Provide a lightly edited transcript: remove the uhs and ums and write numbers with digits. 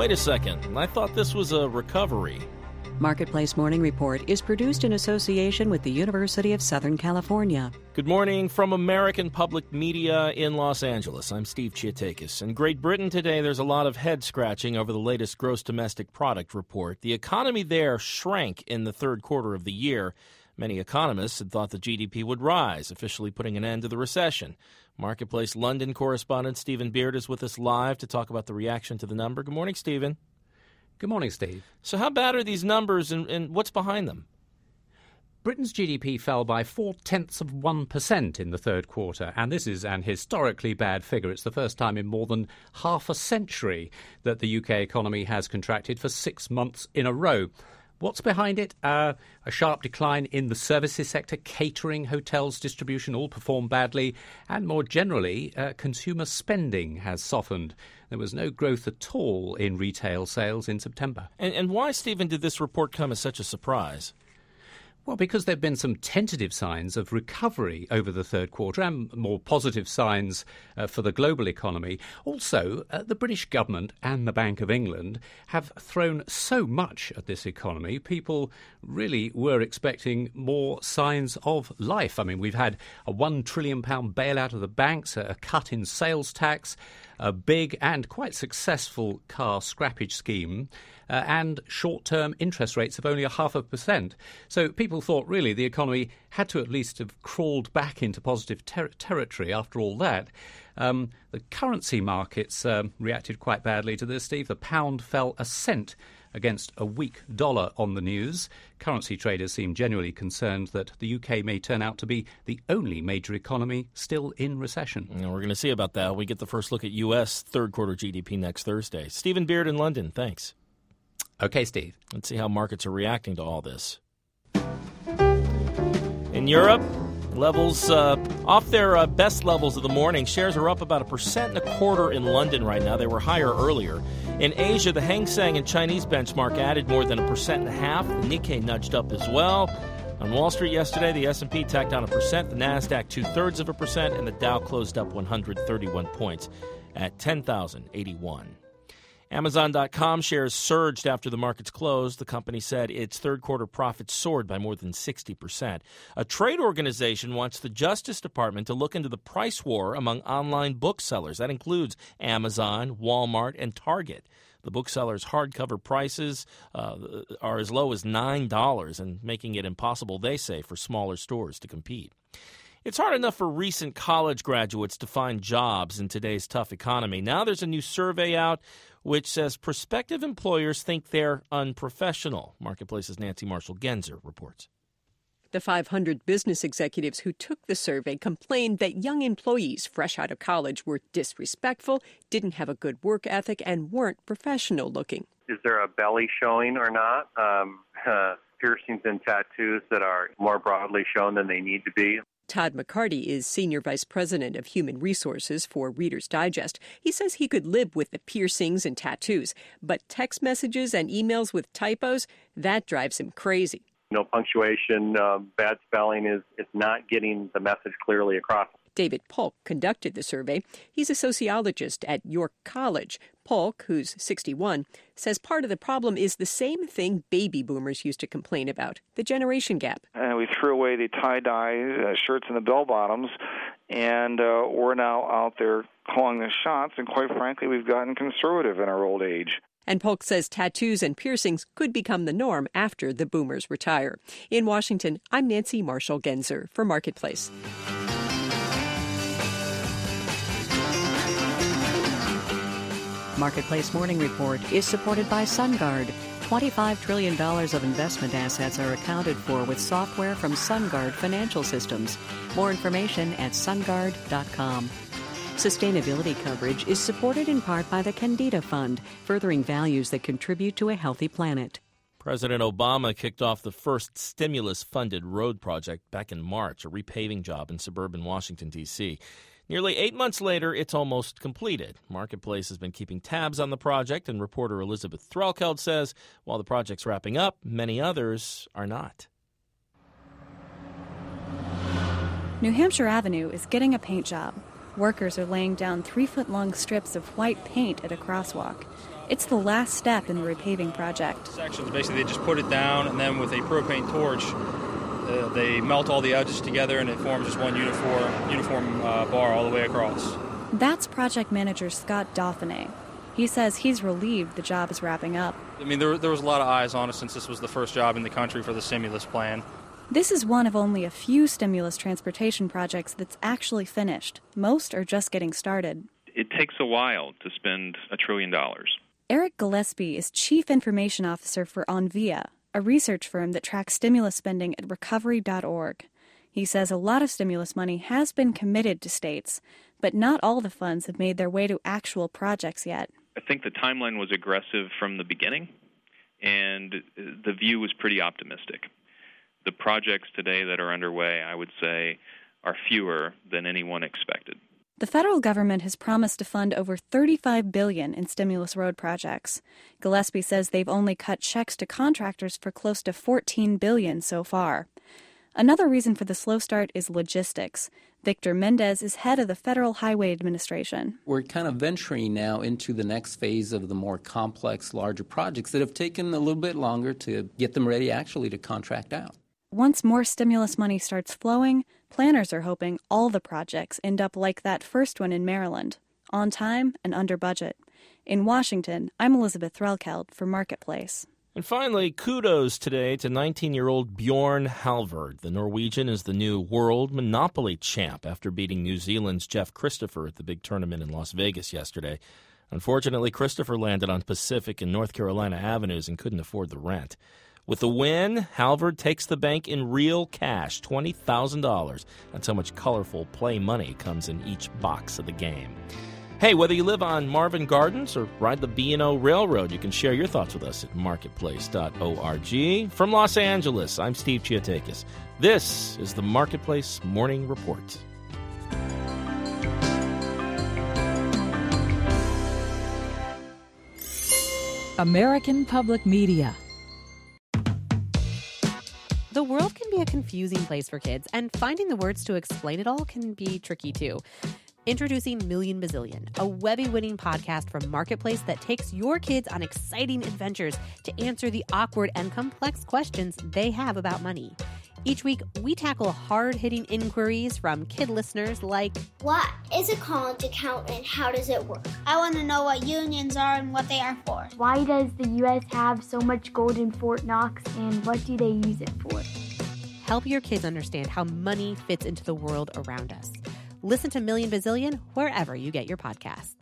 Wait a second, I thought this was a recovery. Marketplace Morning Report is produced in association with the University of Southern California. Good morning from American Public Media in Los Angeles. I'm Steve Chiatakis. In Great Britain today, there's a lot of head-scratching over the latest gross domestic product report. The economy there shrank in the third quarter of the year. Many economists had thought the GDP would rise, officially putting an end to the recession. Marketplace London correspondent Stephen Beard is with us live to talk about the reaction to the number. Good morning, Stephen. Good morning, Steve. So how bad are these numbers and what's behind them? Britain's GDP fell by 0.4% in the third quarter, and this is an historically bad figure. It's the first time in more than half a century that the UK economy has contracted for 6 months in a row. What's behind it? A sharp decline in the services sector, catering, hotels, distribution all performed badly. And more generally, consumer spending has softened. There was no growth at all in retail sales in September. And why, Stephen, did this report come as such a surprise? Well, because there have been some tentative signs of recovery over the third quarter and more positive signs for the global economy. Also, the British government and the Bank of England have thrown so much at this economy. People really were expecting more signs of life. I mean, we've had a £1 trillion bailout of the banks, a cut in sales tax, a big and quite successful car scrappage scheme, and short-term interest rates of only 0.5%. So people thought, really, the economy had to at least have crawled back into positive territory after all that. The currency markets reacted quite badly to this, Steve. The pound fell a cent against a weak dollar on the news. Currency traders seem genuinely concerned that the UK may turn out to be the only major economy still in recession. We're going to see about that. We get the first look at U.S. third quarter GDP next Thursday. Stephen Beard in London, thanks. Okay, Steve. Let's see how markets are reacting to all this. In Europe, levels off their best levels of the morning. Shares are up about 1.25% in London right now. They were higher earlier. In Asia, the Hang Seng and Chinese benchmark added more than 1.5%. The Nikkei nudged up as well. On Wall Street yesterday, the S&P tacked down 1%, the Nasdaq 0.2%, and the Dow closed up 131 points at 10,081. Amazon.com shares surged after the markets closed. The company said its third-quarter profits soared by more than 60%. A trade organization wants the Justice Department to look into the price war among online booksellers. That includes Amazon, Walmart, and Target. The booksellers' hardcover prices are as low as $9 and making it impossible, they say, for smaller stores to compete. It's hard enough for recent college graduates to find jobs in today's tough economy. Now there's a new survey out which says prospective employers think they're unprofessional. Marketplace's Nancy Marshall-Genzer reports. The 500 business executives who took the survey complained that young employees fresh out of college were disrespectful, didn't have a good work ethic, and weren't professional looking. Is there a belly showing or not? Piercings and tattoos that are more broadly shown than they need to be. Todd McCarty is Senior Vice President of Human Resources for Reader's Digest. He says he could live with the piercings and tattoos, but text messages and emails with typos, that drives him crazy. No punctuation, bad spelling is not getting the message clearly across. David Polk conducted the survey. He's a sociologist at York College. Polk, who's 61, says part of the problem is the same thing baby boomers used to complain about, the generation gap. And we threw away the tie-dye shirts and the bell-bottoms, and we're now out there calling the shots, and quite frankly, we've gotten conservative in our old age. And Polk says tattoos and piercings could become the norm after the boomers retire. In Washington, I'm Nancy Marshall-Genzer for Marketplace. Marketplace Morning Report is supported by SunGard. $25 trillion of investment assets are accounted for with software from SunGard Financial Systems. More information at sungard.com. Sustainability coverage is supported in part by the Candida Fund, furthering values that contribute to a healthy planet. President Obama kicked off the first stimulus-funded road project back in March, a repaving job in suburban Washington, D.C. Nearly 8 months later, it's almost completed. Marketplace has been keeping tabs on the project, and reporter Elizabeth Threlkeld says while the project's wrapping up, many others are not. New Hampshire Avenue is getting a paint job. Workers are laying down 3-foot-long strips of white paint at a crosswalk. It's the last step in the repaving project. Sections, basically, they just put it down, and then with a propane torch, they melt all the edges together, and it forms just one uniform bar all the way across. That's project manager Scott Dauphiné. He says he's relieved the job is wrapping up. I mean, there was a lot of eyes on us since this was the first job in the country for the stimulus plan. This is one of only a few stimulus transportation projects that's actually finished. Most are just getting started. It takes a while to spend $1 trillion. Eric Gillespie is Chief Information Officer for Envia, a research firm that tracks stimulus spending at recovery.org. He says a lot of stimulus money has been committed to states, but not all the funds have made their way to actual projects yet. I think the timeline was aggressive from the beginning, and the view was pretty optimistic. The projects today that are underway, I would say, are fewer than anyone expected. The federal government has promised to fund over $35 billion in stimulus road projects. Gillespie says they've only cut checks to contractors for close to $14 billion so far. Another reason for the slow start is logistics. Victor Mendez is head of the Federal Highway Administration. We're kind of venturing now into the next phase of the more complex, larger projects that have taken a little bit longer to get them ready actually to contract out. Once more stimulus money starts flowing, planners are hoping all the projects end up like that first one in Maryland, on time and under budget. In Washington, I'm Elizabeth Threlkeld for Marketplace. And finally, kudos today to 19-year-old Bjorn Halvard. The Norwegian is the new world Monopoly champ after beating New Zealand's Jeff Christopher at the big tournament in Las Vegas yesterday. Unfortunately, Christopher landed on Pacific and North Carolina avenues and couldn't afford the rent. With the win, Halvard takes the bank in real cash, $20,000. That's how much colorful play money comes in each box of the game. Hey, whether you live on Marvin Gardens or ride the B&O Railroad, you can share your thoughts with us at marketplace.org. From Los Angeles, I'm Steve Chiotakis. This is the Marketplace Morning Report. American Public Media. The world can be a confusing place for kids, and finding the words to explain it all can be tricky too. Introducing Million Bazillion, a Webby-winning podcast from Marketplace that takes your kids on exciting adventures to answer the awkward and complex questions they have about money. Each week, we tackle hard-hitting inquiries from kid listeners like, what is a college account and how does it work? I want to know what unions are and what they are for. Why does the U.S. have so much gold in Fort Knox and what do they use it for? Help your kids understand how money fits into the world around us. Listen to Million Bazillion wherever you get your podcasts.